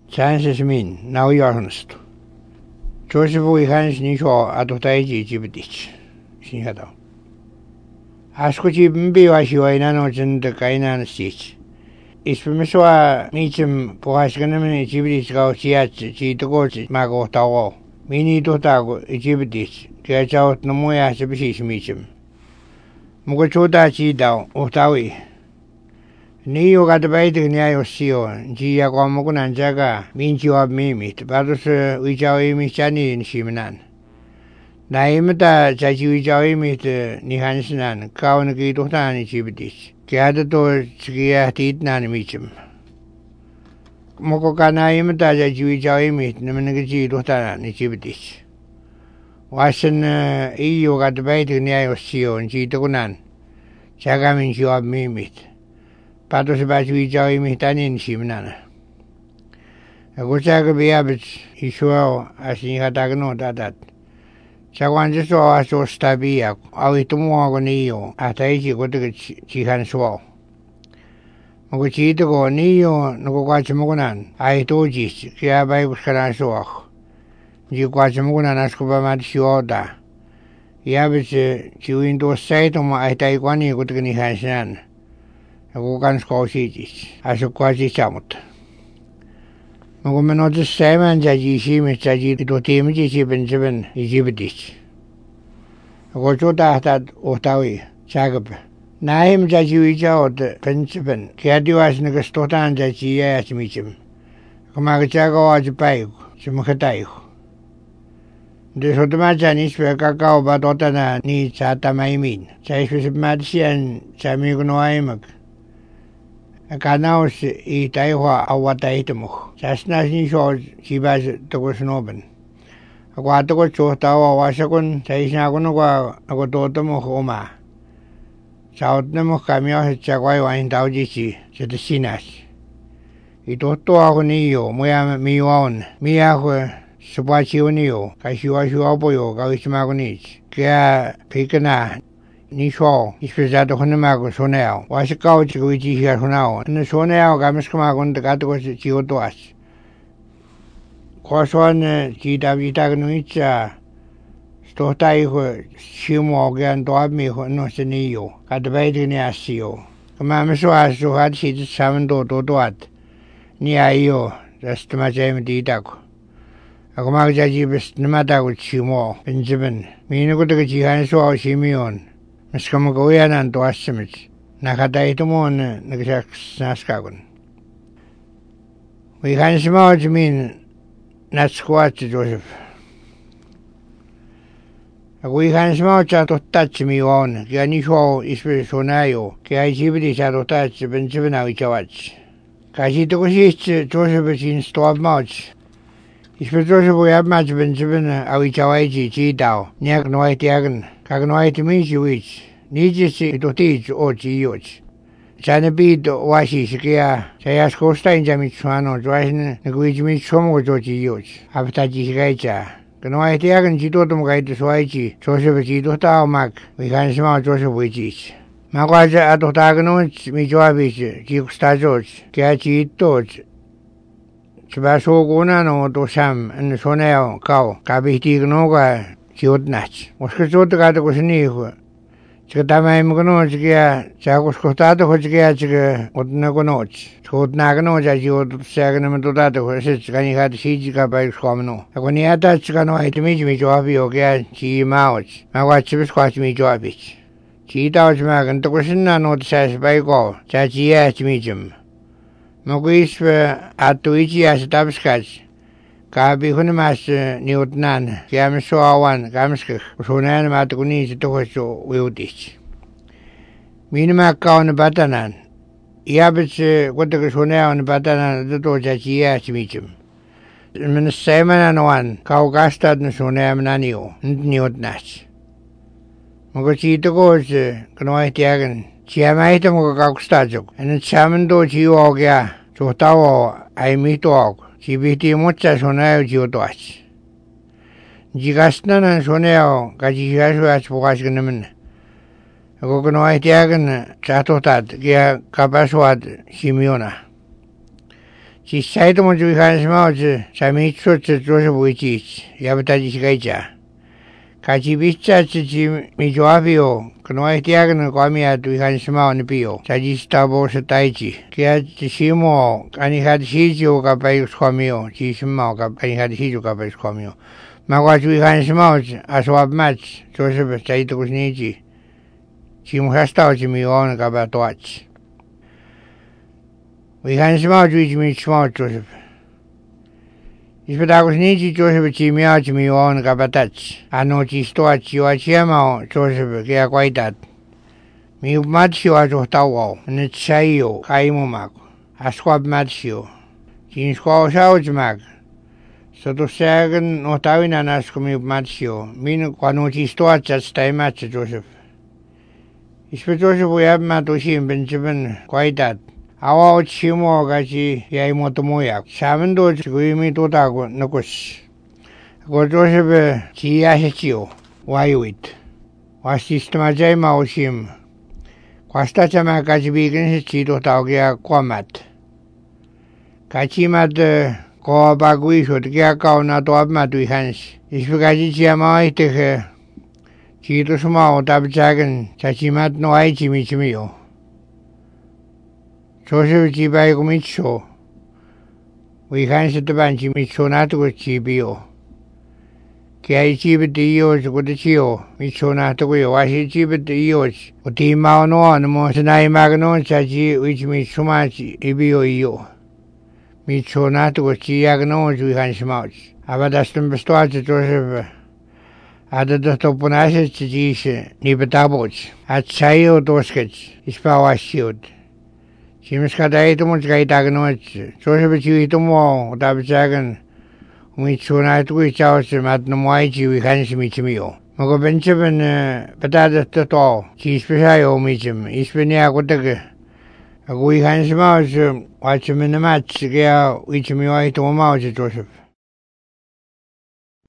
chances min now yarnst Joseph we hans ni sho adutaiji jibdich sin hada Asku jibmbi wa shiwaina no jind kainan stich Ispemiswa michim pohashganamini jibdich gao chiach jitogo mago tawo Mini dotago jibdich kaya chaut namoya sabishi michim Mugo chota chi dao utawi Ni yoga de baiti ni ayo sio ji ya kwa mugo nanjaga minchi wa mimit badus wijao imi chani ni shiminan Na imita chachi wijao imi ni hansinan kao ni ki dohta ni jibdich kaya to chigiya tit na ni michim Mugo ka na imita chachi wijao imi ni manigi ji dohta ni jibdich Wasan yoga de baiti ni ayo sio ji tokunan chaga minchi wa mimit Pato se baci wijau imi tanin shimnana. Ako chaga biabit isuao asin hatagno dadat. Chaguan jiso aso stabia au itumu ako niyo ata ichi kotika chihan suao. Mako chito ko niyo nuko kwachimukunan ay tojis kaya bay buskaran suao. Ji kwachimukunan asko ba mati suao da. Iabit chiwin to saito mo ay tayo kwani kotika ni hansinan. Ako kan skausitis aso quasi chamut Mugo menotis saiman jaji shimi jaji dotimi ji ben jibdich Ako chota hatad otawi chagab Naim jaji wijao de pensiben kiadiwas nagastotan jaji yachmichim Kumaga chaga waj paig chimukhatayuk De sotama janis pe kakao batotana ni chata maimin Chaishwisip madisian chamigunoaimak Kanaus I taihua awataitamuh. Sasnas ni sho chibas tokosnoben. Ako atoko chotawa wasakun saisnakun ako totamuh oma. Sautnamuh kamio chakwai wain taujichi sinas. Itoto ako niyo muya miwaon. Miya ako supachiw niyo kashiwa poyo kawismakunich. Kaya pikana Ni sho ispezado hunamago sonao wasikao chikuichi hiya sonao na sonao gamiskamagon de gato chiotoas Koson chitagnuicha stotai ho shimo gan doami ho no seniyo kadbaiti ni asio kamamiso aso had chit samando doat ni ayo rastma jaim ditako Akomaga jaji best namatago chimo benjamin minugo de jihan so shimion Miskamagoya nan doasimich. Nakadaitumun nagsakagun. We can smudge mean not squat Joseph. We can smudge out to touch me on. Ganisho is sonayo. Kiajibis out of touch Benjamina Wichavach. Kajitokushich Joseph in store much. Joseph we have much Benjamin Awichawaji Chidao. Niak Noitiagan. Kagnoit means which Nijis to teach or Gioch. Sanabid washi shikia, Sayasko Stein Jamichuano, Dryden, the which means Chomo Gioch, Aftaji Gacha. Ganoitiagan Jitotum Gaita Swaiji, Joseph Jidota Mac, we can smell Joseph Wichich. Magaja Atotaganons, Mijoavich, Jiksta George, Kiachi Toch. Chabaso Gonano to Sam and the Sonel cow, Kabiti Gnoga. Chiotnach. Moskachota gato kusnihu. Chikatama imgono chikia chakuskotado hochikia chika otnagonoch. Chotnagano chachiot saganamatotato hosich kani had shijika by squamino. Agoniata chicano itemij mi joabi okia chi mauch. Mawachibis quach mi joabich. Chitauch magan tokusina not sash by go. Chachia chimijum. Moguis atuichi as tabskach. Kabi hunimas niutnan, kiamiso awan, kamskik, usunan matukuni chitokoso wiudich. Minima kaon batanan, iabits kutakasunaon batanan, the tochachia chimichim. Minasaiman wan, kaugastad nusunam nanio, niutnach. Mogochitokos, kanoitiagan, chiamaita mogakakustajok, and chamando chiogia, chotawo, I meet walk. Chibiti mucha sonao chiotoach. Jigasnan sonao kajishashuach pokashganaman. Ako no itiagan chatotat kaya kapaswad Simeona. 其赛的么就看什么子，在没出这就是不会记，也不大就是改家。卡其比在自己没抓比哦，可能还第二个人挂面对看什么的比哦，在就是大波是代志，给他这些么，看你看这些就个白挂没有，这什么个看你看这些就个白挂没有，马挂注意看什么子，啊说嘛子，就是不在都是年纪，起码还是到这没有那个把多子，为看什么注意没什么就是。Ispadakus nici Joseph Chimia Chimion Gabatach. Ano Chistoa Chiwa Chiama Joseph Gia Guaidat. Mi Matio Ajotawa, and it's Sayo, Kaimumak. A squab Matio. Chin squaw Saujmag. So to Sagan Notawin and Ascumi Matio. Min Quano Chistoa just time match Joseph. Ispe Joseph we have Matoshi Benjamin Guaidat. 아와 치모가지 야이모토 모약 사면도 지금이 도다고 넣고시 고조십에 지야했지요 와이윗 와 시스템아자이 마오심 과스타자마까지 비근시 지도 다오기야 꼬맛 같이마드 고바구이쇼 드기야 까오나 도압마두이 한시 이스프가지 지야마와이 때he 지도 수마오 답작은 자치맛 노아이 지미지미요 조셉 집아이고 미초 위한시드 반지 미초 놔두고 집이요 걔의 집에도 이어지고도 지요 미초 놔두고요 와시 집에도 이어지 어디 마오노는 무슨 나이 막노 자지 위치 미초마지 이비요 이요 미초 놔두고 지야그노 위한시 마오지 아바다스tum besto아지 조셉 아드도 또분하시 지지시 니베다보지 아차이오 도스케지 이스파와시오드 Chimskadaito Muskaitaganoch, Joseph Chivitomo, Dabajagan, Michuna to which hours at Nomaiji we can see Michimio. Mogo Benjamin Patada Toto, Chispio Michim, Ispania Gotega. A good handsome mouse, watch him in the match, which me to Joseph.